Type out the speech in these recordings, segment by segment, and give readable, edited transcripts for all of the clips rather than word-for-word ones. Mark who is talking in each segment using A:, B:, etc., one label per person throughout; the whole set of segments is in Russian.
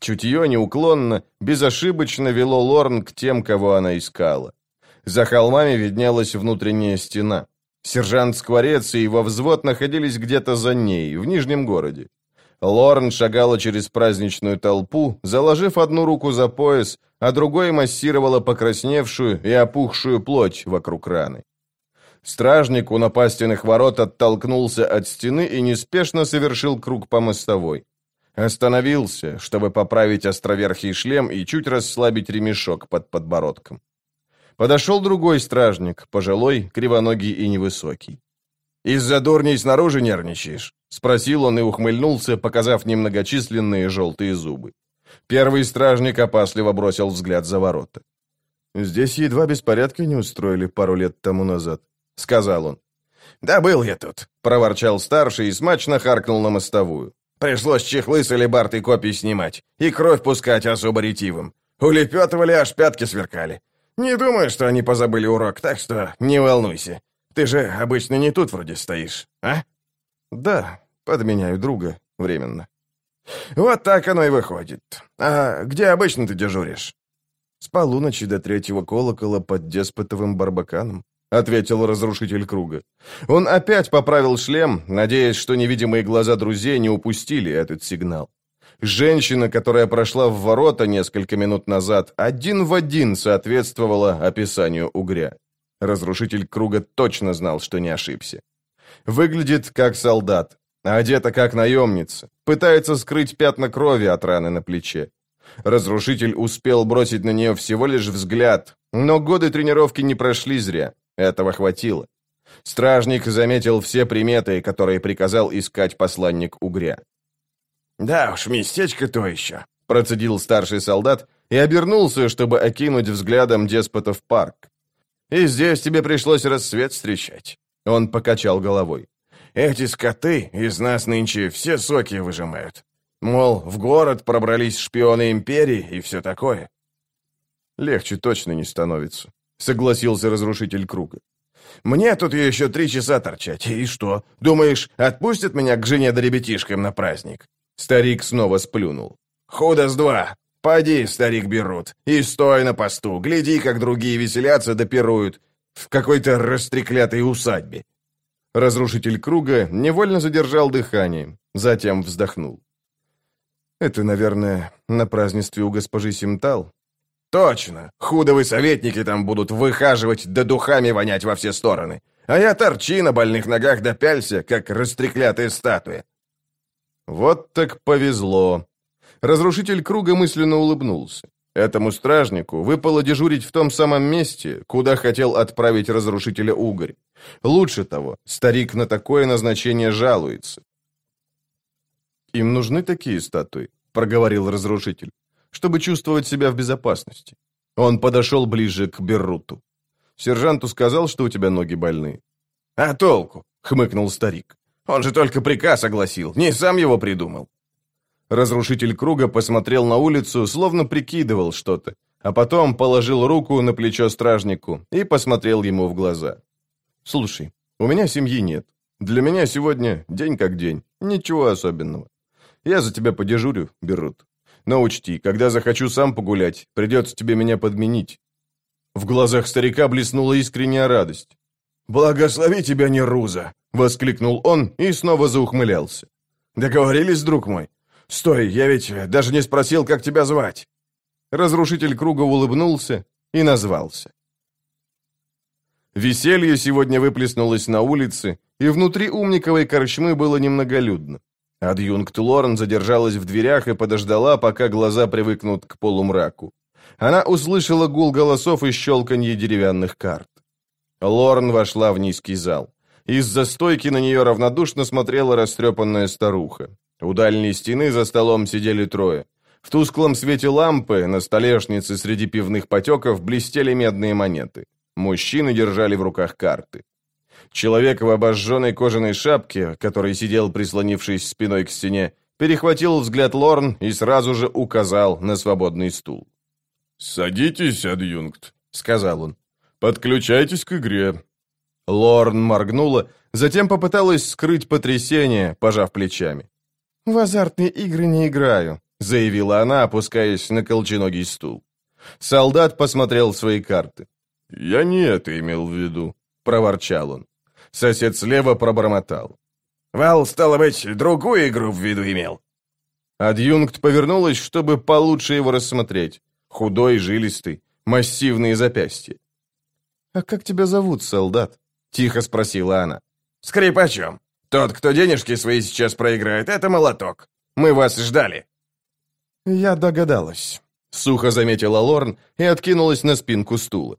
A: чутье неуклонно, безошибочно вело Лорн к тем, кого она искала. За холмами виднелась внутренняя стена. Сержант Скворец и его взвод находились где-то за ней, в Нижнем городе. Лорн шагала через праздничную толпу, заложив одну руку за пояс, а другой массировала покрасневшую и опухшую плоть вокруг раны. Стражник у напастенных ворот оттолкнулся от стены и неспешно совершил круг по мостовой. Остановился, чтобы поправить островерхий шлем и чуть расслабить ремешок под подбородком. Подошел другой стражник, пожилой, кривоногий и невысокий. «Из-за дурней снаружи нервничаешь?» — спросил он и ухмыльнулся, показав немногочисленные желтые зубы. Первый стражник опасливо бросил взгляд за ворота. «Здесь едва беспорядка не устроили пару лет тому назад», — сказал он. «Да был я тут», — проворчал старший и смачно харкнул на мостовую. «Пришлось чехлы с алебард и копий снимать, и кровь пускать особо ретивым. Улепетывали, аж пятки сверкали. Не думаю, что они позабыли урок, так что не волнуйся. Ты же обычно не тут вроде стоишь, а?» «Да, подменяю друга временно». «Вот так оно и выходит. А где обычно ты дежуришь?» «С полуночи до 3-го колокола под Деспотовым Барбаканом», — ответил разрушитель круга. Он опять поправил шлем, надеясь, что невидимые глаза друзей не упустили этот сигнал. Женщина, которая прошла в ворота несколько минут назад, один в один соответствовала описанию угря. Разрушитель круга точно знал, что не ошибся. Выглядит как солдат, одета как наемница, пытается скрыть пятна крови от раны на плече. Разрушитель успел бросить на нее всего лишь взгляд, но годы тренировки не прошли зря, этого хватило. Стражник заметил все приметы, которые приказал искать посланник угря. «Да уж, местечко то еще», — процедил старший солдат и обернулся, чтобы окинуть взглядом Деспотов парк. «И здесь тебе пришлось рассвет встречать». Он покачал головой. «Эти скоты из нас нынче все соки выжимают. Мол, в город пробрались шпионы империи и все такое». «Легче точно не становится», — согласился разрушитель круга. «Мне тут еще 3 часа торчать. И что, думаешь, отпустят меня к жене да ребятишкам на праздник?» Старик снова сплюнул. «Худо с два. Поди, старик, берут. И стой на посту. Гляди, как другие веселятся да пируют в какой-то растреклятой усадьбе». Разрушитель круга невольно задержал дыхание, затем вздохнул. «Это, наверное, на празднестве у госпожи Симтал?» «Точно! Худовые советники там будут выхаживать да духами вонять во все стороны. А я торчи на больных ногах да пялься, как растреклятая статуя». Вот так повезло. Разрушитель круга мысленно улыбнулся. Этому стражнику выпало дежурить в том самом месте, куда хотел отправить разрушителя угорь. Лучше того, старик на такое назначение жалуется. «Им нужны такие статуи», — проговорил разрушитель, «чтобы чувствовать себя в безопасности». Он подошел ближе к Берруту. «Сержанту сказал, что у тебя ноги больные». «А толку?» — хмыкнул старик. «Он же только приказ огласил, не сам его придумал». Разрушитель круга посмотрел на улицу, словно прикидывал что-то, а потом положил руку на плечо стражнику и посмотрел ему в глаза. «Слушай, у меня семьи нет. Для меня сегодня день как день, ничего особенного. Я за тебя подежурю, Беррут. Но учти, когда захочу сам погулять, придется тебе меня подменить». В глазах старика блеснула искренняя радость. «Благослови тебя, Неруза!» — воскликнул он и снова заухмылялся. «Договорились, друг мой? Стой, я ведь даже не спросил, как тебя звать». Разрушитель круга улыбнулся и назвался. Веселье сегодня выплеснулось на улице, и внутри Умниковой корчмы было немноголюдно. Адъюнкт Лорн задержалась в дверях и подождала, пока глаза привыкнут к полумраку. Она услышала гул голосов и щелканье деревянных карт. Лорн вошла в низкий зал. Из-за стойки на нее равнодушно смотрела растрепанная старуха. У дальней стены за столом сидели 3. В тусклом свете лампы на столешнице среди пивных потеков блестели медные монеты. Мужчины держали в руках карты. Человек в обожженной кожаной шапке, который сидел, прислонившись спиной к стене, перехватил взгляд Лорн и сразу же указал на свободный стул. «Садитесь, адъюнкт», — сказал он. «Подключайтесь к игре». Лорн моргнула, затем попыталась скрыть потрясение, пожав плечами. «В азартные игры не играю», заявила она, опускаясь на колченогий стул. Солдат посмотрел в свои карты. «Я не это имел в виду», — проворчал он. Сосед слева пробормотал.
B: «Вал, стало быть, другую игру в виду имел».
A: Адъюнкт повернулась, чтобы получше его рассмотреть. Худой, жилистый, массивные запястья. «А как тебя зовут, солдат?» — тихо спросила она.
B: «Скрипачом. Тот, кто денежки свои сейчас проиграет, это молоток. Мы вас ждали».
A: «Я догадалась», — сухо заметила Лорн и откинулась на спинку стула.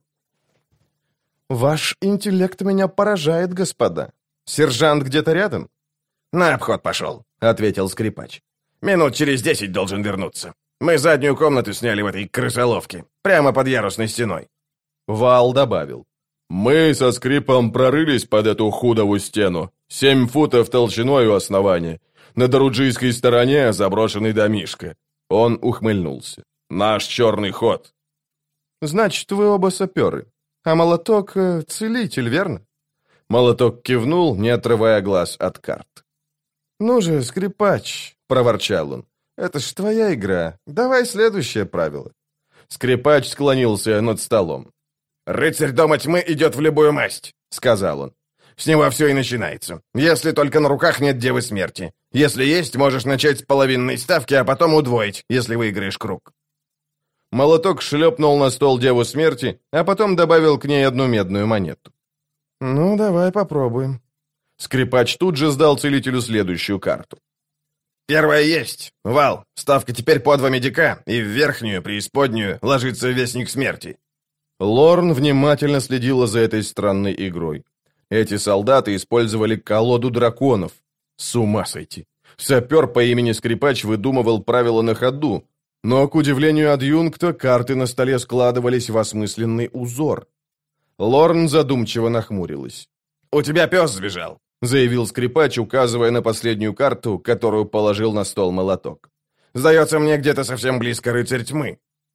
A: «Ваш интеллект меня поражает, господа. Сержант где-то рядом?»
B: «На обход пошел», — ответил скрипач. «Минут через 10 должен вернуться. Мы заднюю комнату сняли в этой крысоловке, прямо под ярусной стеной».
A: Вал добавил. «Мы со скрипом прорылись под эту худову стену. 7 футов толщиной у основания. На доруджийской стороне заброшенный домишко». Он ухмыльнулся. «Наш черный ход». «Значит, вы оба саперы. А молоток — целитель, верно?» Молоток кивнул, не отрывая глаз от карт. «Ну же, скрипач», — проворчал он. «Это ж твоя игра. Давай следующее правило». Скрипач склонился над столом.
B: «Рыцарь Дома Тьмы идет в любую масть», — сказал он. «С него все и начинается. Если только на руках нет Девы Смерти. Если есть, можешь начать с половинной ставки, а потом удвоить, если выиграешь круг».
A: Молоток шлепнул на стол Деву Смерти, а потом добавил к ней одну медную монету. «Ну, давай попробуем». Скрипач тут же сдал целителю следующую карту.
B: «Первая есть. Вал, ставка теперь по 2 медика, и в верхнюю, преисподнюю, ложится Вестник Смерти».
A: Лорн внимательно следила за этой странной игрой. Эти солдаты использовали колоду драконов. С ума сойти. Сапер по имени Скрипач выдумывал правила на ходу, но, к удивлению адъюнкта, карты на столе складывались в осмысленный узор. Лорн задумчиво нахмурилась.
B: «У тебя пес сбежал»,
A: — заявил Скрипач, указывая на последнюю карту, которую положил на стол молоток.
B: «Сдается мне, где-то совсем близко Рыцарь Тьмы».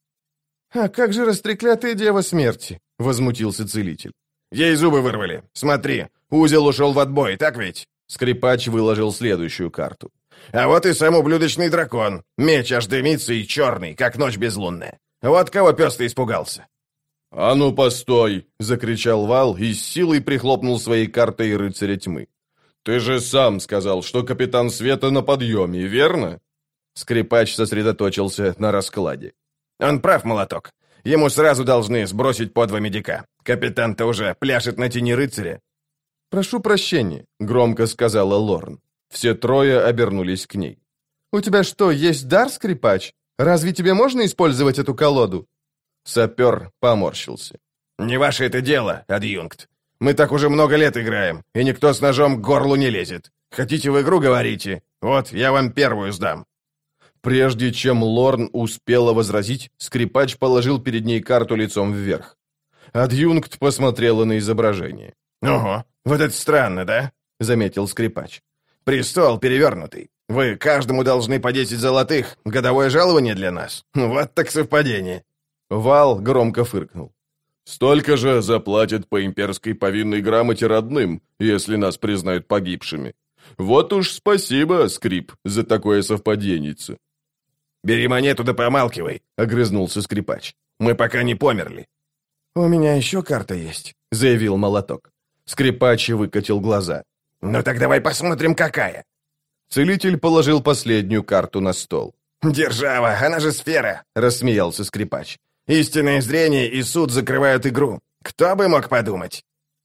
A: «А как же растреклятая Дева Смерти?» — возмутился целитель.
B: «Ей зубы вырвали. Смотри, узел ушел в отбой, так ведь?»
A: Скрипач выложил следующую карту.
B: «А вот и сам ублюдочный дракон. Меч аж дымится и черный, как ночь безлунная. Вот кого пес-то испугался».
A: «А ну, постой!» — закричал Вал и с силой прихлопнул своей картой Рыцаря Тьмы. «Ты же сам сказал, что Капитан Света на подъеме, верно?» Скрипач сосредоточился на раскладе.
B: «Он прав, молоток. Ему сразу должны сбросить по 2 медика. Капитан-то уже пляшет на тени рыцаря».
A: «Прошу прощения», — громко сказала Лорн. Все трое обернулись к ней. «У тебя что, есть дар, скрипач? Разве тебе можно использовать эту колоду?» Сапер поморщился.
B: «Не ваше это дело, адъюнкт. Мы так уже много лет играем, и никто с ножом к горлу не лезет. Хотите в игру, говорите? Вот, я вам первую сдам».
A: Прежде чем Лорн успела возразить, скрипач положил перед ней карту лицом вверх. Адъюнкт посмотрела на изображение.
B: «Ого, вот это странно, да?» — заметил скрипач. «Престол перевернутый. Вы каждому должны по 10 золотых. Годовое жалование для нас. Вот так совпадение».
A: Вал громко фыркнул. «Столько же заплатят по имперской повинной грамоте родным, если нас признают погибшими. Вот уж спасибо, скрип, за такое совпаденьице».
B: «Бери монету да помалкивай», — огрызнулся скрипач. «Мы пока не померли».
A: «У меня еще карта есть», — заявил молоток. Скрипач выкатил глаза.
B: «Ну так давай посмотрим, какая».
A: Целитель положил последнюю карту на стол.
B: «Держава, она же сфера», — рассмеялся скрипач. «Истинное зрение и суд закрывают игру. Кто бы мог подумать?»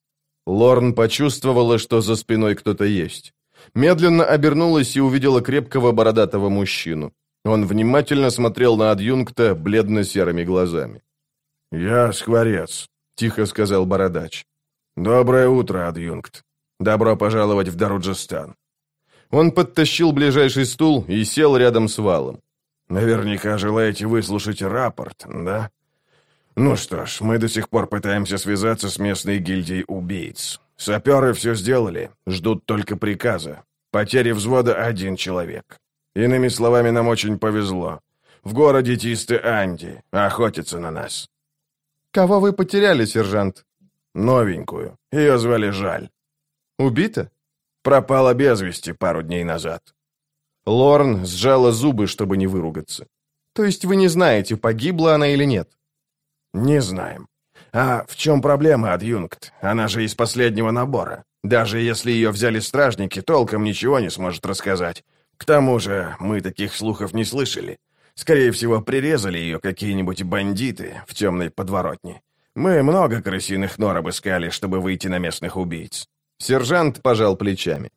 A: Лорн почувствовала, что за спиной кто-то есть. Медленно обернулась и увидела крепкого бородатого мужчину. Он внимательно смотрел на адъюнкта бледно-серыми глазами.
B: «Я скворец», — тихо сказал бородач. «Доброе утро, адъюнкт. Добро пожаловать в Даруджистан».
A: Он подтащил ближайший стул и сел рядом с Валом.
B: «Наверняка желаете выслушать рапорт, да? Ну что ж, мы до сих пор пытаемся связаться с местной гильдией убийц. Саперы все сделали, ждут только приказа. Потери взвода 1 человек. Иными словами, нам очень повезло. В городе Тисты-Анди охотятся на нас».
A: «Кого вы потеряли, сержант?»
B: «Новенькую. Ее звали Жаль».
A: «Убита?»
B: «Пропала без вести пару дней назад».
A: Лорн сжала зубы, чтобы не выругаться. То есть вы не знаете, погибла она или нет?
B: Не знаем. А в чем проблема, адъюнкт? Она же из последнего набора. Даже если ее взяли стражники, толком ничего не сможет рассказать. К тому же мы таких слухов не слышали. Скорее всего, прирезали ее какие-нибудь бандиты в темной подворотне. Мы много крысиных нор обыскали, чтобы выйти на местных убийц.
A: Сержант пожал плечами.